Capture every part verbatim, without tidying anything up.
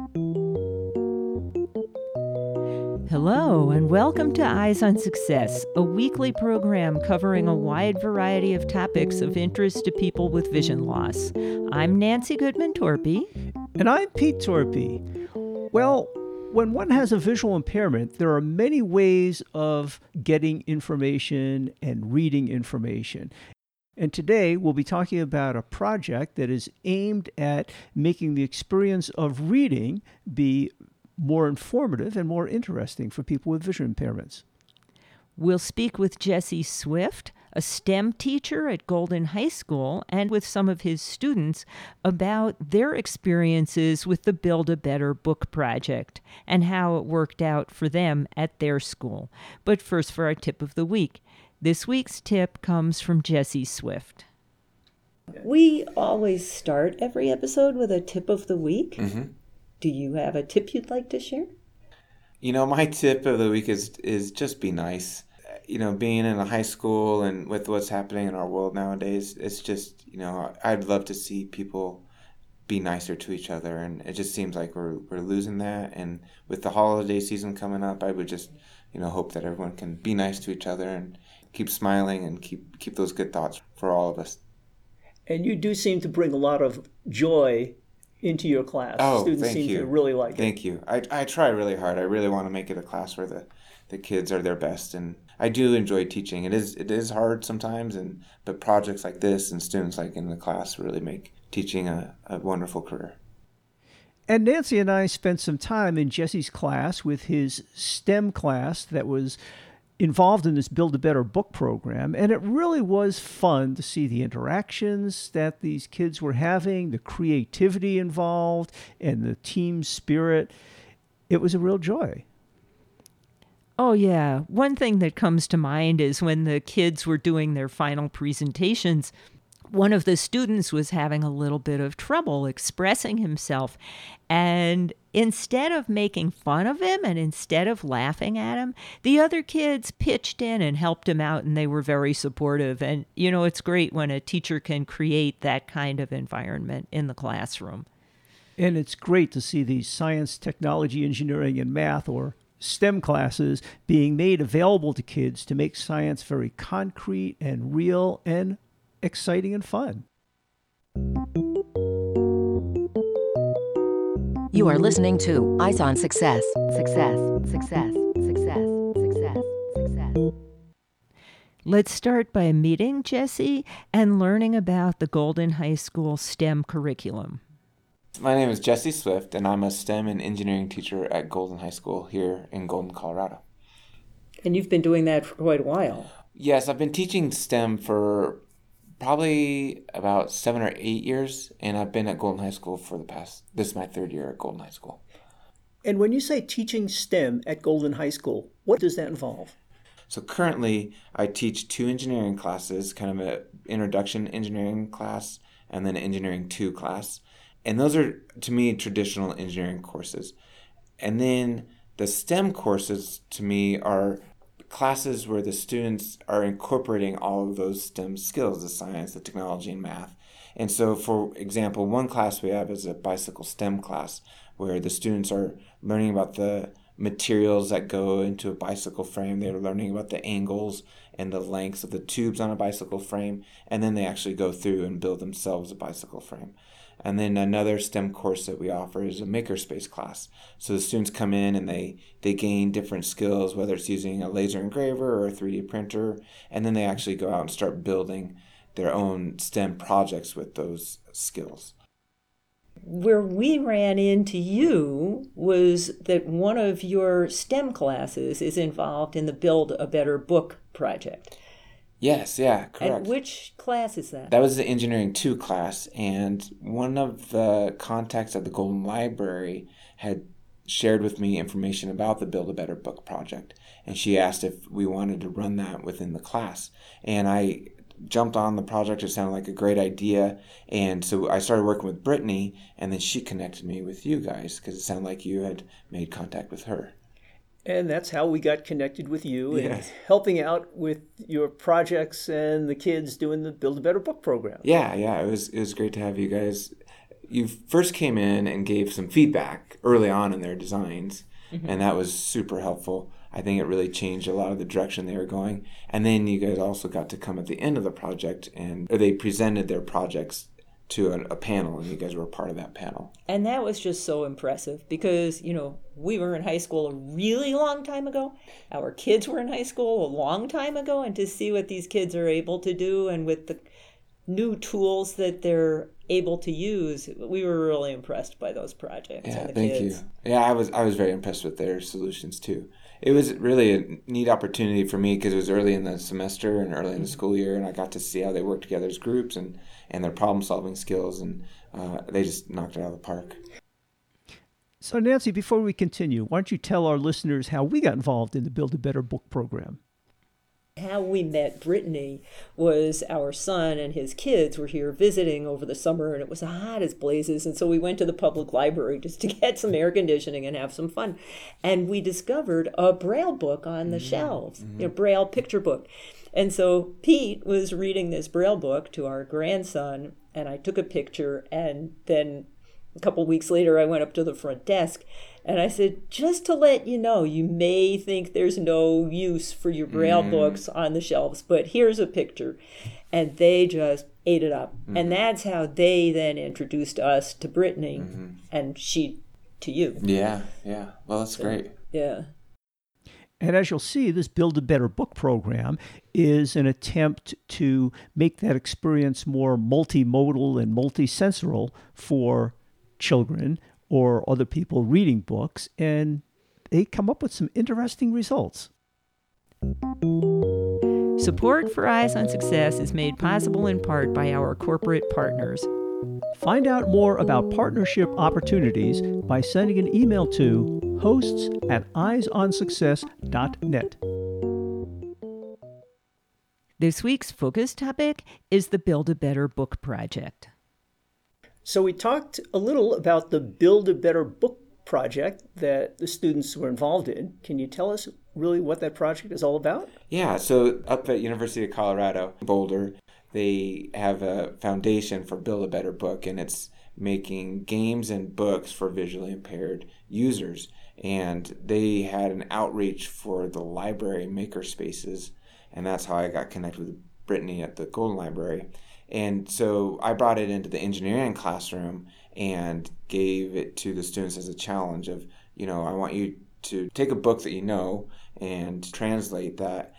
Hello, and welcome to Eyes on Success, a weekly program covering a wide variety of topics of interest to people with vision loss. I'm Nancy Goodman Torpy. And I'm Pete Torpy. Well, when one has a visual impairment, there are many ways of getting information and reading information. And today we'll be talking about a project that is aimed at making the experience of reading be more informative and more interesting for people with vision impairments. We'll speak with Jesse Swift, a STEM teacher at Golden High School, and with some of his students about their experiences with the Build a Better Book project and how it worked out for them at their school. But first, for our tip of the week. This week's tip comes from Jesse Swift. We always start every episode with a tip of the week. Mm-hmm. Do you have a tip you'd like to share? You know, my tip of the week is is just be nice. You know, being in a high school and with what's happening in our world nowadays, it's just, you know, I'd love to see people be nicer to each other. And it just seems like we're we're losing that. And with the holiday season coming up, I would just, you know, hope that everyone can be nice to each other and keep smiling and keep keep those good thoughts for all of us. And you do seem to bring a lot of joy into your class. Oh, Students thank seem you. to really like Thank it. you. I, I try really hard. I really want to make it a class where the, the kids are their best. And I do enjoy teaching. It is it is hard sometimes, and but projects like this and students like in the class really make teaching a, a wonderful career. And Nancy and I spent some time in Jesse's class with his STEM class that was involved in this Build a Better Book program, and it really was fun to see the interactions that these kids were having, the creativity involved, and the team spirit. It was a real joy. Oh, yeah. One thing that comes to mind is when the kids were doing their final presentations, one of the students was having a little bit of trouble expressing himself. And instead of making fun of him and instead of laughing at him, the other kids pitched in and helped him out, and they were very supportive. And, you know, it's great when a teacher can create that kind of environment in the classroom. And it's great to see these science, technology, engineering, and math, or STEM classes, being made available to kids to make science very concrete and real and exciting and fun. You are listening to Eyes on Success. Success, success, success, success, success. Let's start by meeting Jesse and learning about the Golden High School STEM curriculum. My name is Jesse Swift, and I'm a STEM and engineering teacher at Golden High School here in Golden, Colorado. And you've been doing that for quite a while. Yes, I've been teaching STEM for probably about seven or eight years, and I've been at Golden High School for the past, this is my third year at Golden High School. And when you say teaching STEM at Golden High School, what does that involve? So currently, I teach two engineering classes, kind of an introduction engineering class and then an engineering two class. And those are, to me, traditional engineering courses. And then the STEM courses, to me, are classes where the students are incorporating all of those STEM skills, the science, the technology, and math. And so, for example, one class we have is a bicycle STEM class, where the students are learning about the materials that go into a bicycle frame. They're learning about the angles and the lengths of the tubes on a bicycle frame, and then they actually go through and build themselves a bicycle frame. And then another STEM course that we offer is a makerspace class. So the students come in and they, they gain different skills, whether it's using a laser engraver or a three D printer, and then they actually go out and start building their own STEM projects with those skills. Where we ran into you was that one of your STEM classes is involved in the Build a Better Book project. Yes, yeah, correct. And which class is that? That was the Engineering two class, and one of the contacts at the Golden Library had shared with me information about the Build a Better Book project, and she asked if we wanted to run that within the class. And I jumped on the project. It sounded like a great idea, and so I started working with Brittany, and then she connected me with you guys because it sounded like you had made contact with her. And that's how we got connected with you and Yes. helping out with your projects and the kids doing the Build a Better Book program. Yeah, yeah, it was it was great to have you guys you first came in and gave some feedback early on in their designs, mm-hmm. and that was super helpful. I think it really changed a lot of the direction they were going. And then you guys also got to come at the end of the project, and or they presented their projects to a, a panel, and you guys were a part of that panel. And that was just so impressive because, you know, we were in high school a really long time ago. Our kids were in high school a long time ago, and to see what these kids are able to do and with the new tools that they're able to use, we were really impressed by those projects. Yeah, and the thank kids. you. Yeah, I was I was very impressed with their solutions too. It was really a neat opportunity for me because it was early in the semester and early in the school year, and I got to see how they work together as groups and, and their problem-solving skills, and uh, they just knocked it out of the park. So, Nancy, before we continue, why don't you tell our listeners how we got involved in the Build a Better Book program? How we met Brittany was our son and his kids were here visiting over the summer, and it was hot as blazes, and so we went to the public library just to get some air conditioning and have some fun. And we discovered a Braille book on the mm-hmm. shelves, mm-hmm. a Braille picture book. And so Pete was reading this Braille book to our grandson, and I took a picture, and then a couple weeks later I went up to the front desk and I said, just to let you know, you may think there's no use for your Braille mm. books on the shelves, but here's a picture. And they just ate it up. Mm-hmm. And that's how they then introduced us to Brittany, mm-hmm. and she to you. Yeah, yeah. Well, that's so, great. Yeah. And as you'll see, this Build a Better Book program is an attempt to make that experience more multimodal and multisensory for children or other people reading books, and they come up with some interesting results. Support for Eyes on Success is made possible in part by our corporate partners. Find out more about partnership opportunities by sending an email to hosts at eyes on success dot net. This week's focus topic is the Build a Better Book project. So we talked a little about the Build a Better Book project that the students were involved in. Can you tell us really what that project is all about? Yeah, so up at University of Colorado, Boulder, they have a foundation for Build a Better Book, and it's making games and books for visually impaired users. And they had an outreach for the library maker spaces, and that's how I got connected with Brittany at the Golden Library. And so I brought it into the engineering classroom and gave it to the students as a challenge of, you know, I want you to take a book that you know and translate that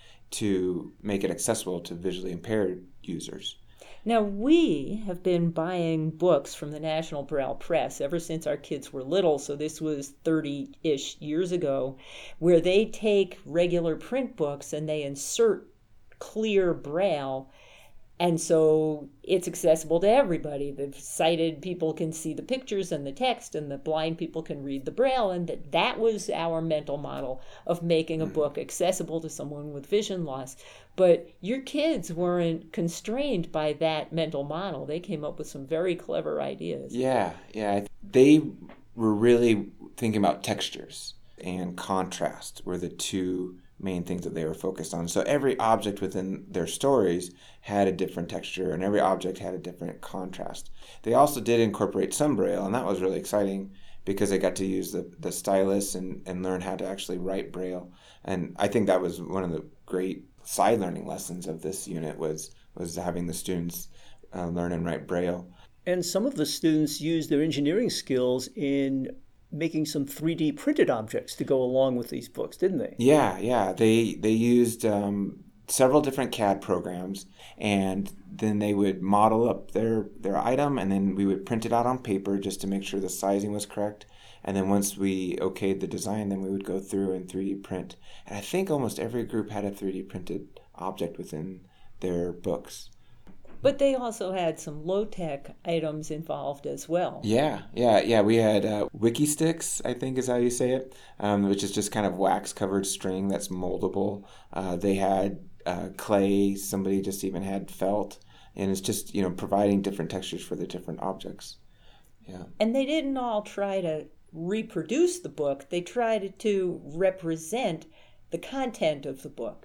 to make it accessible to visually impaired users. Now, we have been buying books from the National Braille Press ever since our kids were little, so this was thirty-ish years ago, where they take regular print books and they insert clear Braille. And so it's accessible to everybody. The sighted people can see the pictures and the text, and the blind people can read the Braille. And that, that was our mental model of making a book accessible to someone with vision loss. But your kids weren't constrained by that mental model. They came up with some very clever ideas. Yeah, yeah. They were really thinking about textures and contrast were the two main things that they were focused on. So every object within their stories had a different texture, and every object had a different contrast. They also did incorporate some Braille, and that was really exciting because they got to use the, the stylus and, and learn how to actually write Braille. And I think that was one of the great side learning lessons of this unit was, was having the students uh, learn and write Braille. And some of the students used their engineering skills in making some three D printed objects to go along with these books, didn't they? Yeah, yeah. They they used um, several different C A D programs, and then they would model up their, their item, and then we would print it out on paper just to make sure the sizing was correct. And then once we okayed the design, then we would go through and three D print. And I think almost every group had a three D printed object within their books. But they also had some low-tech items involved as well. Yeah, yeah, yeah. We had uh, Wikisticks, I think is how you say it, um, which is just kind of wax-covered string that's moldable. Uh, they had uh, clay. Somebody just even had felt. And it's just, you know, providing different textures for the different objects. Yeah. And they didn't all try to reproduce the book. They tried to represent the content of the book.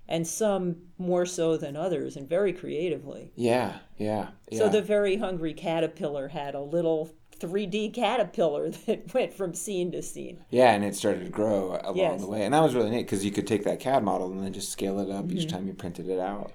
and some more so than others, and very creatively. Yeah, yeah, yeah. So the Very Hungry Caterpillar had a little three D caterpillar that went from scene to scene. Yeah, and it started to grow along Yes. the way. And that was really neat because you could take that C A D model and then just scale it up Mm-hmm. each time you printed it out.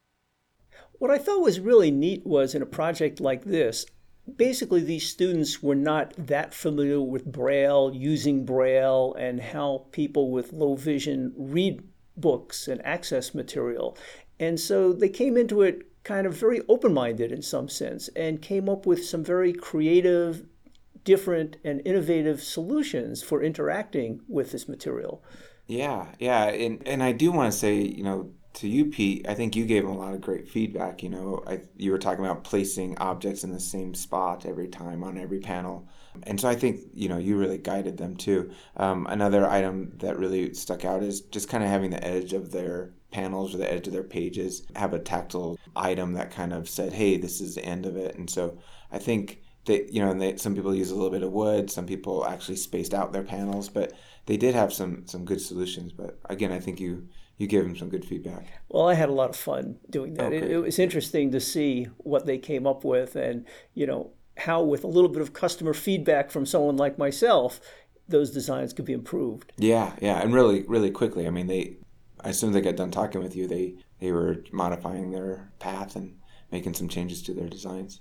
What I thought was really neat was in a project like this, basically these students were not that familiar with Braille, using Braille, and how people with low vision read books and access material. And so they came into it kind of very open-minded in some sense and came up with some very creative, different, and innovative solutions for interacting with this material. Yeah, yeah. And, and I do want to say, you know, to you, Pete, I think you gave them a lot of great feedback. You know, I, you were talking about placing objects in the same spot every time on every panel. And so I think, you know, you really guided them too. Um, another item that really stuck out is just kind of having the edge of their panels or the edge of their pages have a tactile item that kind of said, hey, this is the end of it. And so I think that, you know, and they, some people use a little bit of wood, some people actually spaced out their panels, but they did have some some good solutions. But again, I think you you gave them some good feedback. Well, I had a lot of fun doing that. Okay. It, it was interesting to see what they came up with and, you know, how with a little bit of customer feedback from someone like myself, those designs could be improved. Yeah, yeah, and really, really quickly. I mean, they as soon as they got done talking with you, they, they were modifying their path and making some changes to their designs.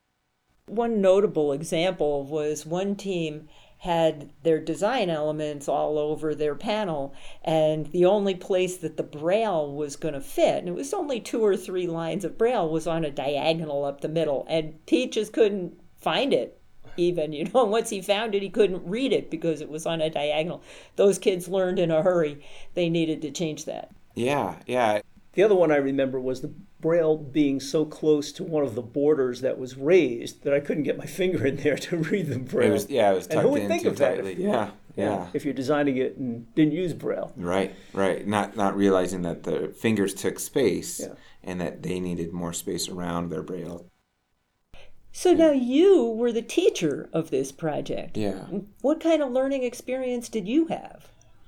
One notable example was one team had their design elements all over their panel, and the only place that the Braille was going to fit, and it was only two or three lines of Braille, was on a diagonal up the middle, and Pete just couldn't find it even, you know, once he found it, he couldn't read it because it was on a diagonal. Those kids learned in a hurry they needed to change that. Yeah, yeah. The other one I remember was the Braille being so close to one of the borders that was raised that I couldn't get my finger in there to read the Braille. It was, yeah, it was And tucked who would in think too of that tightly. if- Yeah, yeah. If you're designing it and didn't use Braille. Right, right. Not not realizing that the fingers took space Yeah. and that they needed more space around their Braille. So now you were the teacher of this project. Yeah. What kind of learning experience did you have?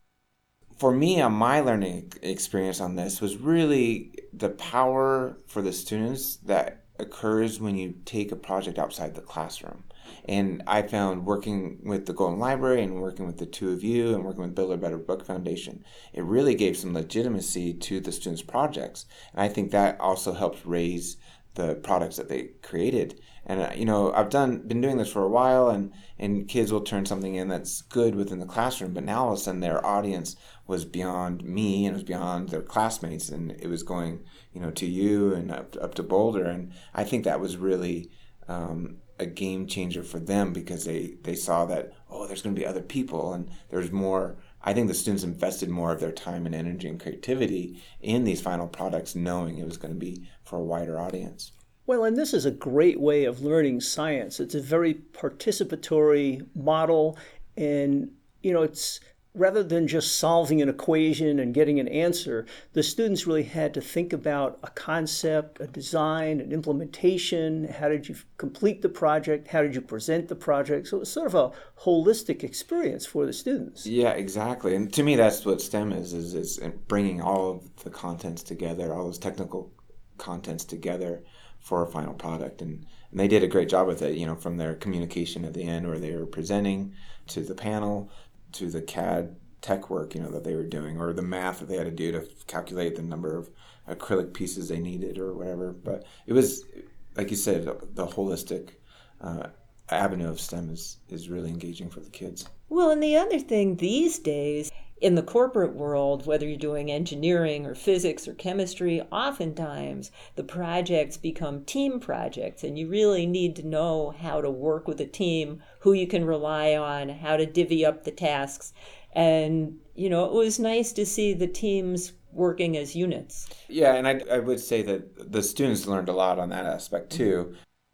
For me, on my learning experience on this was really the power for the students that occurs when you take a project outside the classroom. And I found working with the Golden Library and working with the two of you and working with Build a Better Book Foundation, it really gave some legitimacy to the students' projects. And I think that also helped raise the products that they created. And, uh, you know, I've done been doing this for a while, and, and kids will turn something in that's good within the classroom, but now all of a sudden their audience was beyond me and it was beyond their classmates, and it was going, you know, to you and up, up to Boulder. And I think that was really um, a game changer for them because they, they saw that, oh, there's going to be other people, and there's more. I think the students invested more of their time and energy and creativity in these final products, knowing it was going to be for a wider audience. Well, and this is a great way of learning science. It's a very participatory model, and, you know, it's rather than just solving an equation and getting an answer, the students really had to think about a concept, a design, an implementation. How did you complete the project? How did you present the project? So it was sort of a holistic experience for the students. Yeah, exactly. And to me, that's what STEM is, is, is bringing all of the contents together, all those technical contents together for a final product. And, and they did a great job with it, you know, from their communication at the end where they were presenting to the panel, to the C A D tech work, you know, that they were doing, or the math that they had to do to calculate the number of acrylic pieces they needed or whatever. But it was, like you said, the holistic uh, avenue of STEM is, is really engaging for the kids. Well, and the other thing these days, in the corporate world, whether you're doing engineering or physics or chemistry, oftentimes the projects become team projects, and you really need to know how to work with a team, who you can rely on, how to divvy up the tasks. And, you know, it was nice to see the teams working as units. Yeah, and I, I would say that the students learned a lot on that aspect too.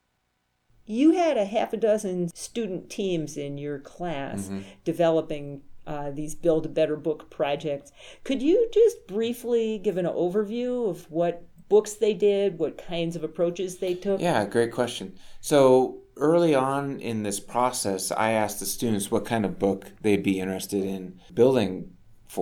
You had a half a dozen student teams in your class Mm-hmm. developing Uh, these Build a Better Book projects. Could you just briefly give an overview of what books they did, what kinds of approaches they took? Yeah, great question. So early on in this process, I asked the students what kind of book they'd be interested in building for.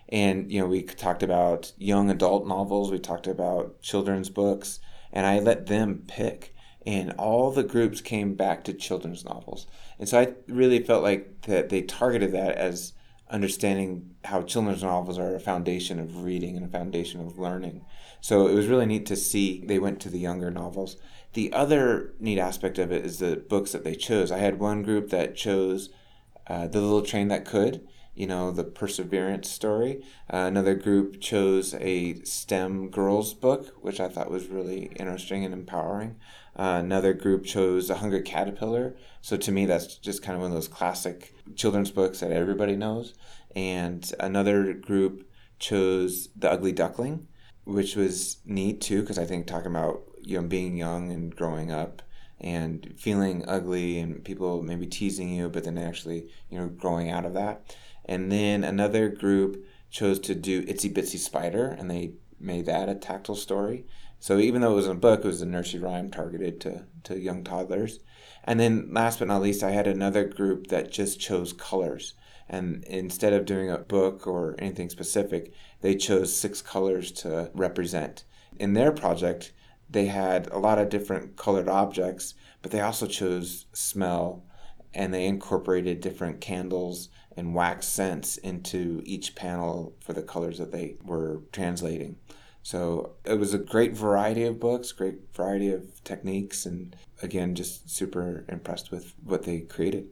And, you know, we talked about young adult novels, we talked about children's books, and I let them pick. And all the groups came back to children's novels. And so I really felt like that they targeted that as understanding how children's novels are a foundation of reading and a foundation of learning. So it was really neat to see they went to the younger novels. The other neat aspect of it is the books that they chose. I had one group that chose uh, The Little Train That Could, you know, the perseverance story. Uh, another group chose a STEM girls book, which I thought was really interesting and empowering. Uh, another group chose A Hungry Caterpillar. So to me, that's just kind of one of those classic children's books that everybody knows. And another group chose The Ugly Duckling, which was neat too, because I think talking about, you know, being young and growing up and feeling ugly and people maybe teasing you, but then actually, you know, growing out of that. And then another group chose to do Itsy Bitsy Spider, and they made that a tactile story. So even though it was a book, it was a nursery rhyme targeted to, to young toddlers. And then last but not least, I had another group that just chose colors. And instead of doing a book or anything specific, they chose six colors to represent. In their project, they had a lot of different colored objects, but they also chose smell, and they incorporated different candles and wax scents into each panel for the colors that they were translating. So it was a great variety of books, great variety of techniques, and again, just super impressed with what they created.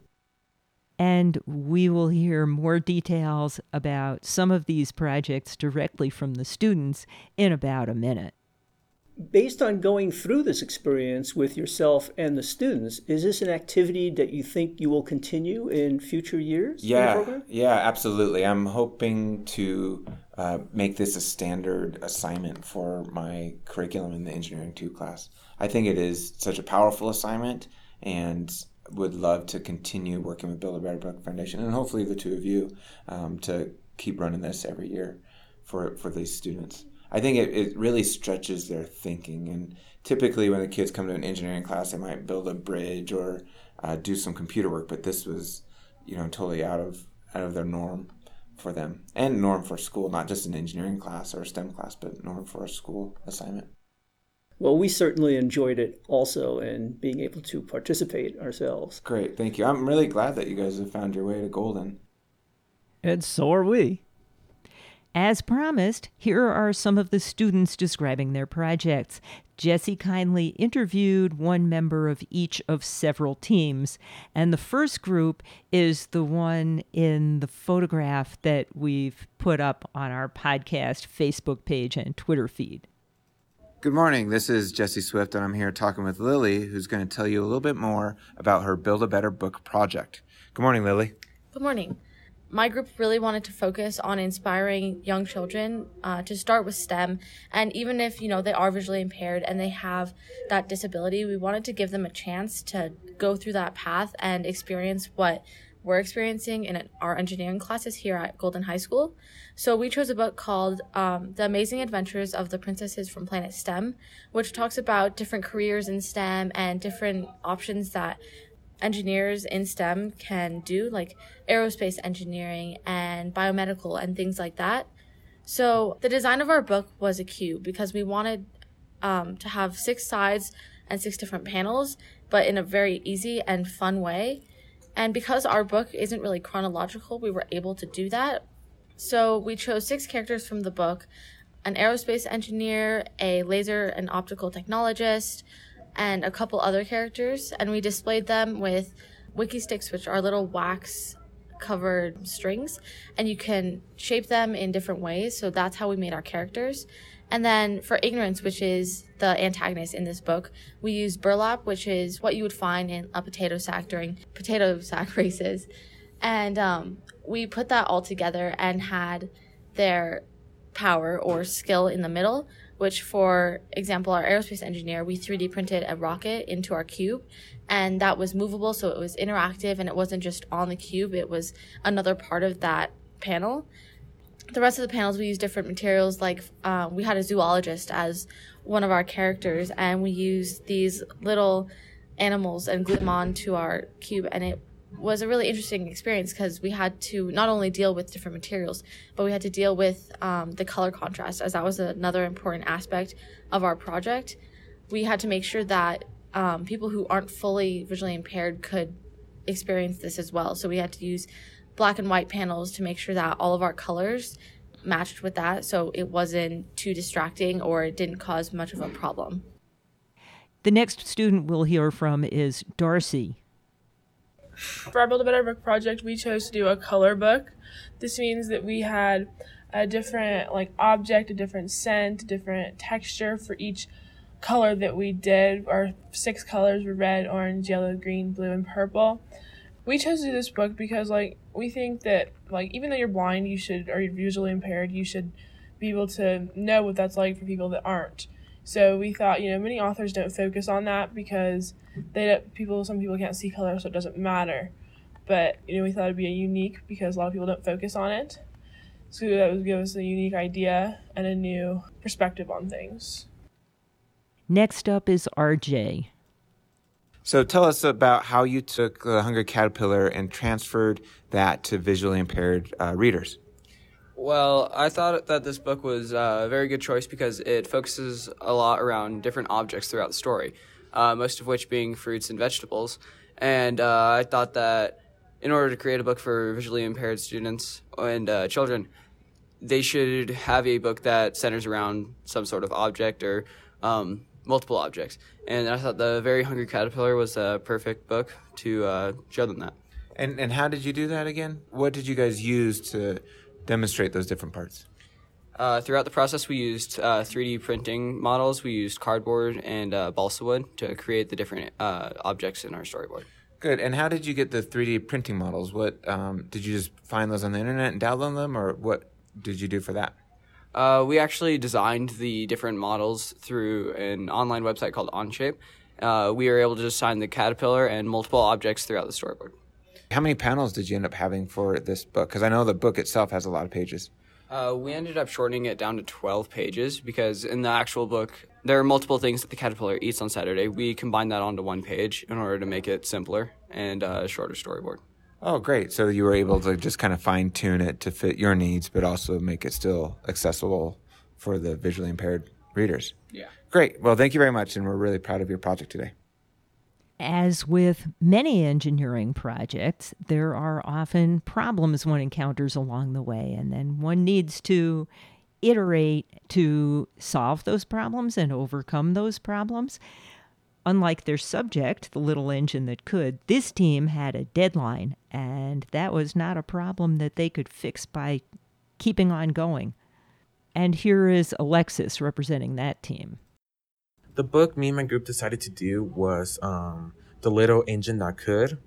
And we will hear more details about some of these projects directly from the students in about a minute. Based on going through this experience with yourself and the students, is this an activity that you think you will continue in future years? Yeah, yeah, absolutely. I'm hoping to uh, make this a standard assignment for my curriculum in the Engineering two class. I think it is such a powerful assignment, and would love to continue working with Build a Better Book Foundation, and hopefully the two of you, um, to keep running this every year for for these students. I think it, it really stretches their thinking. And typically when the kids come to an engineering class, they might build a bridge or uh, do some computer work. But this was, you know, totally out of out of their norm for them, and norm for school, not just an engineering class or a STEM class, but norm for a school assignment. Well, we certainly enjoyed it also, and being able to participate ourselves. Great, thank you. I'm really glad that you guys have found your way to Golden. And so are we. As promised, here are some of the students describing their projects. Jessie kindly interviewed one member of each of several teams, and the first group is the one in the photograph that we've put up on our podcast Facebook page and Twitter feed. Good morning, this is Jessie Swift, and I'm here talking with Lily, who's going to tell you a little bit more about her Build a Better Book project. Good morning, Lily. Good morning. My group really wanted to focus on inspiring young children uh, to start with STEM. And even if, you know, they are visually impaired and they have that disability, we wanted to give them a chance to go through that path and experience what we're experiencing in our engineering classes here at Golden High School. So we chose a book called um, The Amazing Adventures of the Princesses from Planet STEM, which talks about different careers in STEM and different options that engineers in STEM can do, like aerospace engineering and biomedical and things like that. So the design of our book was a cube because we wanted um, to have six sides and six different panels, but in a very easy and fun way. And because our book isn't really chronological, we were able to do that. So we chose six characters from the book: an aerospace engineer, a laser and optical technologist, and a couple other characters, and we displayed them with wiki sticks, which are little wax covered strings, and you can shape them in different ways. So that's how we made our characters. And then for ignorance, which is the antagonist in this book, we used burlap, which is what you would find in a potato sack during potato sack races. And um, we put that all together and had their power or skill in the middle, which, for example, our aerospace engineer, we three D printed a rocket into our cube, and that was movable, so it was interactive, and it wasn't just on the cube, it was another part of that panel. The rest of the panels, we used different materials, like uh, we had a zoologist as one of our characters, and we used these little animals and glued them onto our cube, and it was a really interesting experience because we had to not only deal with different materials, but we had to deal with um, the color contrast, as that was another important aspect of our project. We had to make sure that um, people who aren't fully visually impaired could experience this as well. So we had to use black and white panels to make sure that all of our colors matched with that, so it wasn't too distracting or it didn't cause much of a problem. The next student we'll hear from is Darcy. For our Build a Better Book project, we chose to do a color book. This means that we had a different like object, a different scent, a different texture for each color that we did. Our six colors were red, orange, yellow, green, blue, and purple. We chose to do this book because like we think that like even though you're blind, you should or you're visually impaired, you should be able to know what that's like for people that aren't. So we thought, you know, many authors don't focus on that because they don't, people some people can't see color, so it doesn't matter. But you know, we thought it'd be a unique because a lot of people don't focus on it. So that would give us a unique idea and a new perspective on things. Next up is R J. So tell us about how you took the Hungry Caterpillar and transferred that to visually impaired uh, readers. Well, I thought that this book was a very good choice because it focuses a lot around different objects throughout the story, uh, most of which being fruits and vegetables. And uh, I thought that in order to create a book for visually impaired students and uh, children, they should have a book that centers around some sort of object or um, multiple objects. And I thought The Very Hungry Caterpillar was a perfect book to uh, show them that. And and how did you do that again? What did you guys use to demonstrate those different parts? Uh, throughout the process, we used uh, three D printing models. We used cardboard and uh, balsa wood to create the different uh, objects in our storyboard. Good. And how did you get the three D printing models? What um, did you just find those on the internet and download them, or what did you do for that? Uh, we actually designed the different models through an online website called Onshape. Uh, we were able to design the caterpillar and multiple objects throughout the storyboard. How many panels did you end up having for this book? Because I know the book itself has a lot of pages. Uh, we ended up shortening it down to twelve pages because in the actual book, there are multiple things that the caterpillar eats on Saturday. We combined that onto one page in order to make it simpler and uh, a shorter storyboard. Oh, great. So you were able to just kind of fine-tune it to fit your needs, but also make it still accessible for the visually impaired readers. Yeah. Great. Well, thank you very much, and we're really proud of your project today. As with many engineering projects, there are often problems one encounters along the way, and then one needs to iterate to solve those problems and overcome those problems. Unlike their subject, the little engine that could, this team had a deadline, and that was not a problem that they could fix by keeping on going. And here is Alexis representing that team. The book me and my group decided to do was um, The Little Engine That Could.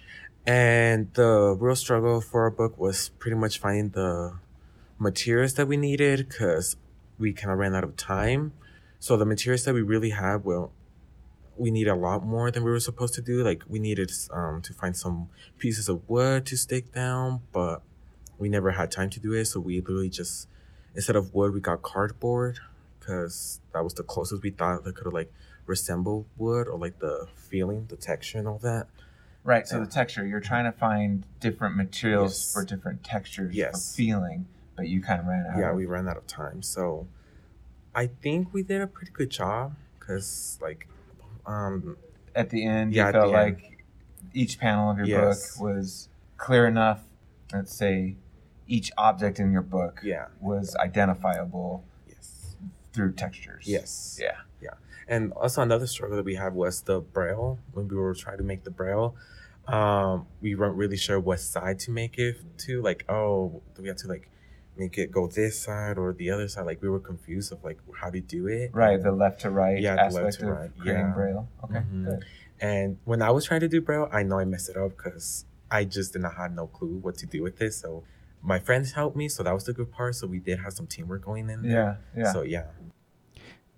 And the real struggle for our book was pretty much finding the materials that we needed because we kind of ran out of time. So the materials that we really had, well, we needed a lot more than we were supposed to do. Like we needed um, to find some pieces of wood to stick down, but we never had time to do it. So we literally just, instead of wood, we got cardboard. Because that was the closest we thought that could like resemble wood or like the feeling, the texture and all that. Right. So the texture, you're trying to find different materials Yes. for different textures Yes. of feeling, but you kind of ran out. Yeah, of... we ran out of time. So I think we did a pretty good job because like um, At the end, Yeah, you at felt the like end. each panel of your Yes. book was clear enough. Let's say each object in your book Yeah. was identifiable yes. through textures. Yes. Yeah. Yeah. And also another struggle that we had was the braille. When we were trying to make the braille, um, we weren't really sure what side to make it to. Like, oh, do we have to like make it go this side or the other side? Like we were confused of like how to do it. Right, the left to right Yeah, the aspect left to of right, creating yeah. Braille. Okay, Mhm. good. And when I was trying to do braille, I know I messed it up because I just did not have no clue what to do with it. So my friends helped me, so that was the good part. So we did have some teamwork going in there. Yeah, yeah. So yeah.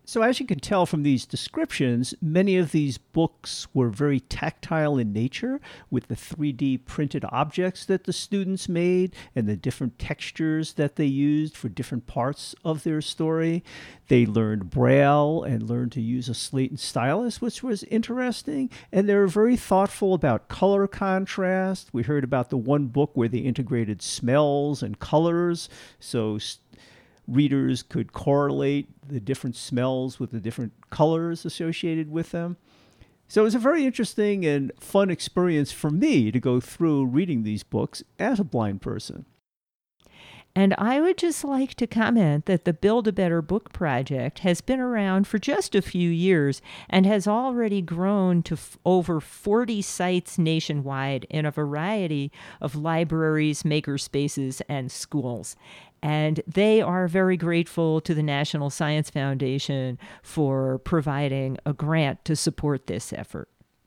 So as you can tell from these descriptions, many of these books were very tactile in nature with the three D printed objects that the students made and the different textures that they used for different parts of their story. They learned Braille and learned to use a slate and stylus, which was interesting. And they were very thoughtful about color contrast. We heard about the one book where they integrated smells and colors. So readers could correlate the different smells with the different colors associated with them. So it was a very interesting and fun experience for me to go through reading these books as a blind person. And I would just like to comment that the Build a Better Book project has been around for just a few years and has already grown to f- over forty sites nationwide in a variety of libraries, makerspaces, and schools. And they are very grateful to the National Science Foundation for providing a grant to support this effort.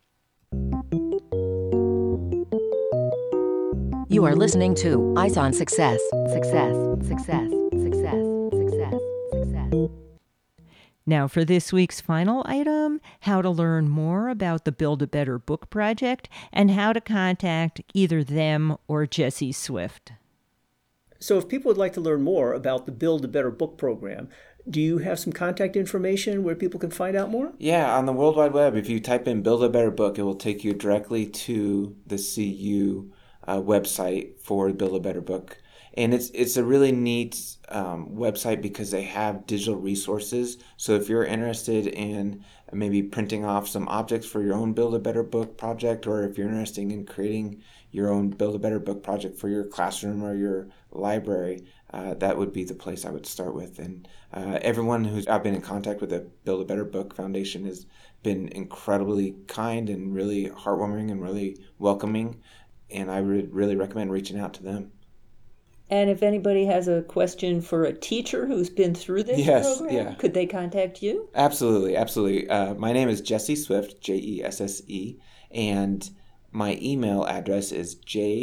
You are listening to Eyes on Success. Success, success, success, success, success. Now for this week's final item, how to learn more about the Build a Better Book project and how to contact either them or Jesse Swift. So if people would like to learn more about the Build a Better Book program, do you have some contact information where people can find out more? Yeah, on the World Wide Web, if you type in Build a Better Book, it will take you directly to the C U uh, website for Build a Better Book. And it's it's a really neat um, website because they have digital resources. So if you're interested in maybe printing off some objects for your own Build a Better Book project, or if you're interested in creating your own Build a Better Book project for your classroom or your library, uh, that would be the place I would start with. And uh, everyone who's I've been in contact with the Build a Better Book Foundation has been incredibly kind and really heartwarming and really welcoming. And I would really recommend reaching out to them. And if anybody has a question for a teacher who's been through this yes, program, yeah. could they contact you? Absolutely, absolutely. Uh, my name is Jesse Swift, J E S S E, and my email address is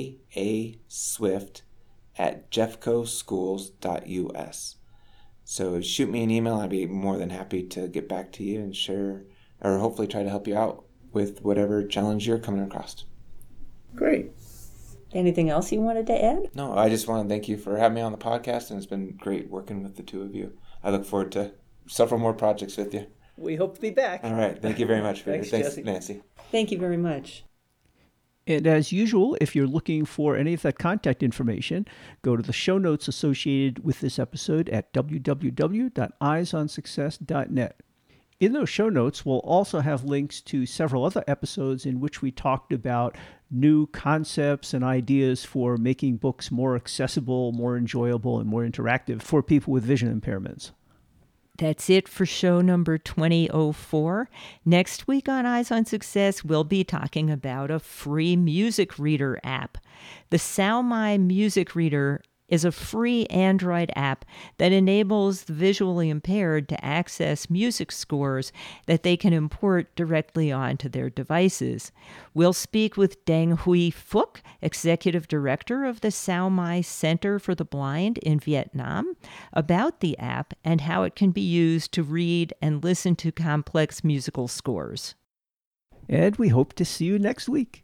jaswift at jeffco schools dot u s. So shoot me an email. I'd be more than happy to get back to you and share, or hopefully try to help you out with whatever challenge you're coming across. Great. Anything else you wanted to add? No, I just want to thank you for having me on the podcast, and it's been great working with the two of you. I look forward to several more projects with you. We hope to be back. All right. Thank you very much. For Thanks, Thanks, Jesse. Nancy. Thank you very much. And as usual, if you're looking for any of that contact information, go to the show notes associated with this episode at w w w dot eyes on success dot net. In those show notes, we'll also have links to several other episodes in which we talked about new concepts and ideas for making books more accessible, more enjoyable, and more interactive for people with vision impairments. That's it for show number twenty oh four. Next week on Eyes on Success, we'll be talking about a free music reader app. The Salmi Music Reader is a free Android app that enables the visually impaired to access music scores that they can import directly onto their devices. We'll speak with Deng Huy Phuc, Executive Director of the Salmi Center for the Blind in Vietnam, about the app and how it can be used to read and listen to complex musical scores. And we hope to see you next week.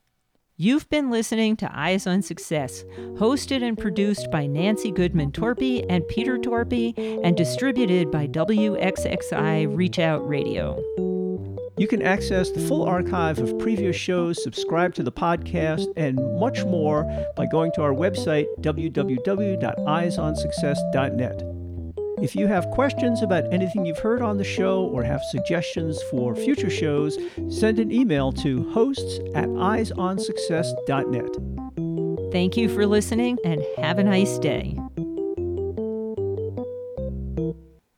You've been listening to Eyes on Success, hosted and produced by Nancy Goodman Torpy and Peter Torpy, and distributed by W X X I Reach Out Radio. You can access the full archive of previous shows, subscribe to the podcast, and much more by going to our website, w w w dot eyes on success dot net. If you have questions about anything you've heard on the show or have suggestions for future shows, send an email to hosts at eyes on success dot net. Thank you for listening and have a nice day.